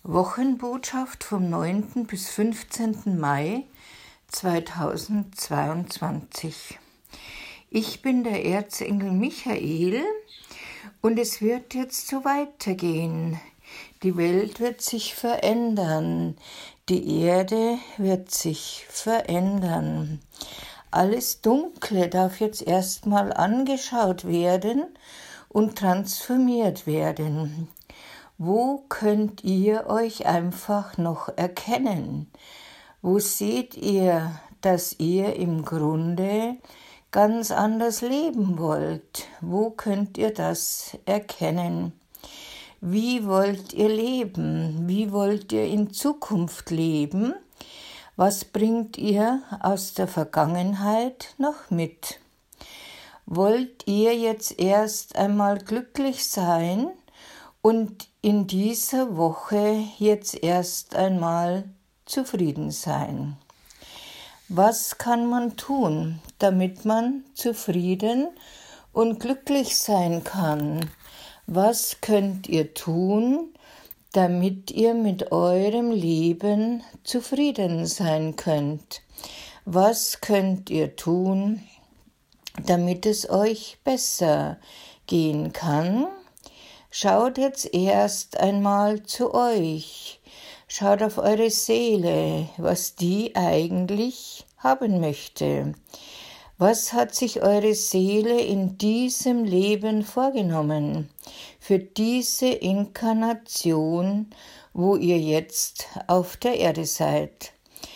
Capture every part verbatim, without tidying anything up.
Wochenbotschaft vom neunten bis fünfzehnten Mai zweitausendzweiundzwanzig. Ich bin der Erzengel Michael und es wird jetzt so weitergehen. Die Welt wird sich verändern, die Erde wird sich verändern. Alles Dunkle darf jetzt erstmal angeschaut werden und transformiert werden. Wo könnt ihr euch einfach noch erkennen? Wo seht ihr, dass ihr im Grunde ganz anders leben wollt? Wo könnt ihr das erkennen? Wie wollt ihr leben? Wie wollt ihr in Zukunft leben? Was bringt ihr aus der Vergangenheit noch mit? Wollt ihr jetzt erst einmal glücklich sein und in dieser Woche jetzt erst einmal zufrieden sein? Was kann man tun, damit man zufrieden und glücklich sein kann? Was könnt ihr tun, damit ihr mit eurem Leben zufrieden sein könnt? Was könnt ihr tun, damit es euch besser gehen kann? Schaut jetzt erst einmal zu euch. Schaut auf eure Seele, was die eigentlich haben möchte. Was hat sich eure Seele in diesem Leben vorgenommen? Für diese Inkarnation, wo ihr jetzt auf der Erde seid.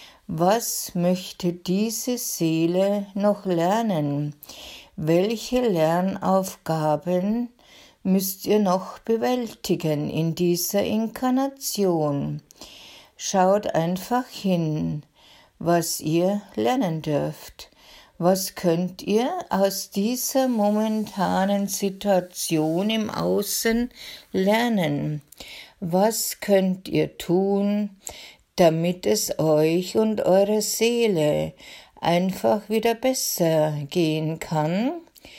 Was möchte diese Seele noch lernen? Welche Lernaufgaben müsst ihr noch bewältigen in dieser Inkarnation? Schaut einfach hin, was ihr lernen dürft. Was könnt ihr aus dieser momentanen Situation im Außen lernen? Was könnt ihr tun, damit es euch und eurer Seele einfach wieder besser gehen kann?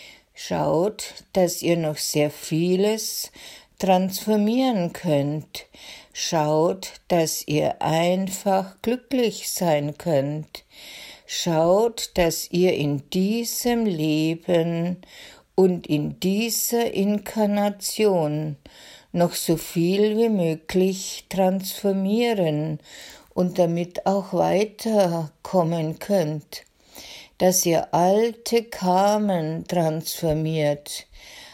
Schaut, dass ihr noch sehr vieles transformieren könnt. Schaut, dass ihr einfach glücklich sein könnt. Schaut, dass ihr in diesem Leben und in dieser Inkarnation noch so viel wie möglich transformieren und damit auch weiterkommen könnt. Dass ihr alte Karmen transformiert,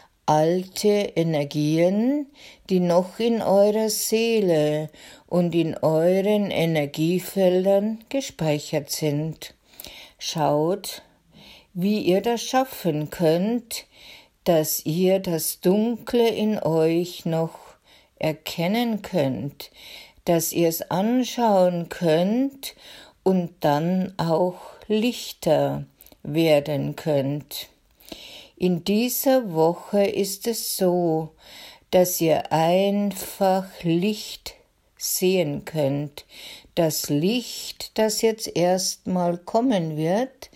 alte Energien, die noch in eurer Seele und in euren Energiefeldern gespeichert sind. Schaut, wie ihr das schaffen könnt, dass ihr das Dunkle in euch noch erkennen könnt, dass ihr es anschauen könnt und dann auch lichter werden könnt. In dieser Woche ist es so, dass ihr einfach Licht sehen könnt. Das Licht, das jetzt erstmal kommen wird,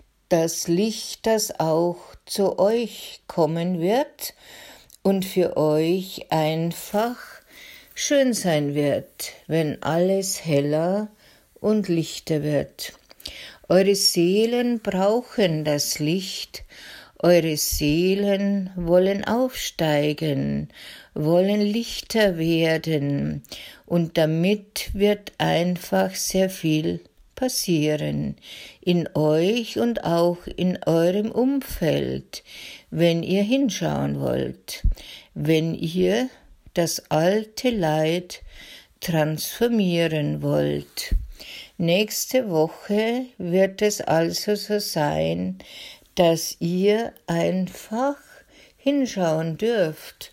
das Licht, das auch zu euch kommen wird und für euch einfach schön sein wird, wenn alles heller und lichter wird. Eure Seelen brauchen das Licht, eure Seelen wollen aufsteigen, wollen lichter werden und damit wird einfach sehr viel passieren in euch und auch in eurem Umfeld, wenn ihr hinschauen wollt, wenn ihr das alte Leid transformieren wollt. Nächste Woche wird es also so sein, dass ihr einfach hinschauen dürft.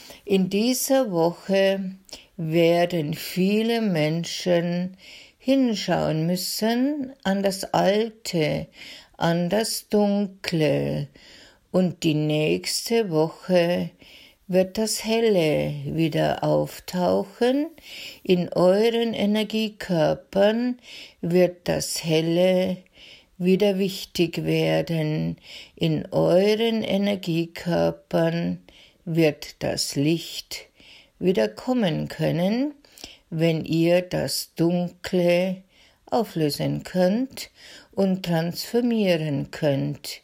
In dieser Woche werden viele Menschen hinschauen müssen an das Alte, an das Dunkle. Und die nächste Woche wird das Helle wieder auftauchen. In euren Energiekörpern wird das Helle wieder wichtig werden. In euren Energiekörpern wird das Licht wieder kommen können, wenn ihr das Dunkle auflösen könnt und transformieren könnt.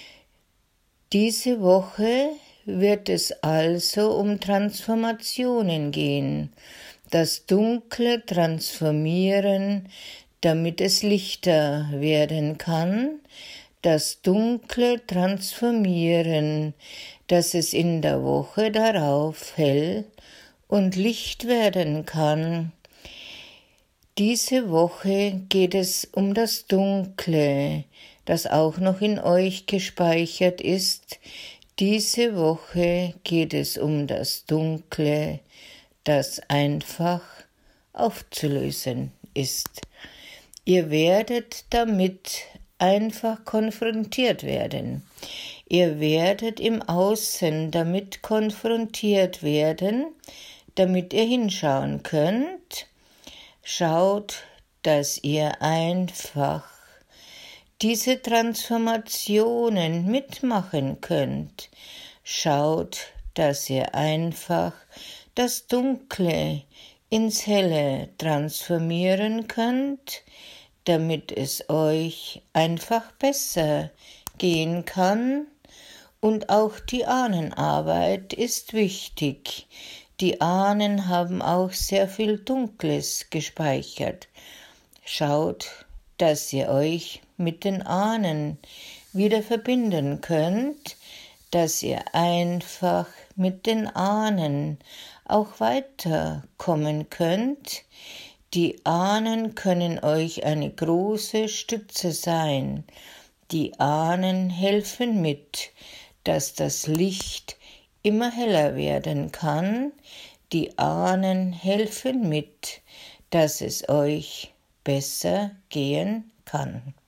Diese Woche wird es also um Transformationen gehen, das Dunkle transformieren, damit es lichter werden kann, das Dunkle transformieren, dass es in der Woche darauf hell und Licht werden kann. Diese Woche geht es um das Dunkle, das auch noch in euch gespeichert ist. Diese Woche geht es um das Dunkle, das einfach aufzulösen ist. Ihr werdet damit einfach konfrontiert werden. Ihr werdet im Außen damit konfrontiert werden, damit ihr hinschauen könnt. Schaut, dass ihr einfach diese Transformationen mitmachen könnt. Schaut, dass ihr einfach das Dunkle ins Helle transformieren könnt, damit es euch einfach besser gehen kann. Und auch die Ahnenarbeit ist wichtig. Die Ahnen haben auch sehr viel Dunkles gespeichert. Schaut, dass ihr euch mit den Ahnen wieder verbinden könnt, dass ihr einfach mit den Ahnen auch weiterkommen könnt. Die Ahnen können euch eine große Stütze sein. Die Ahnen helfen mit, dass das Licht immer heller werden kann. Die Ahnen helfen mit, dass es euch besser gehen kann.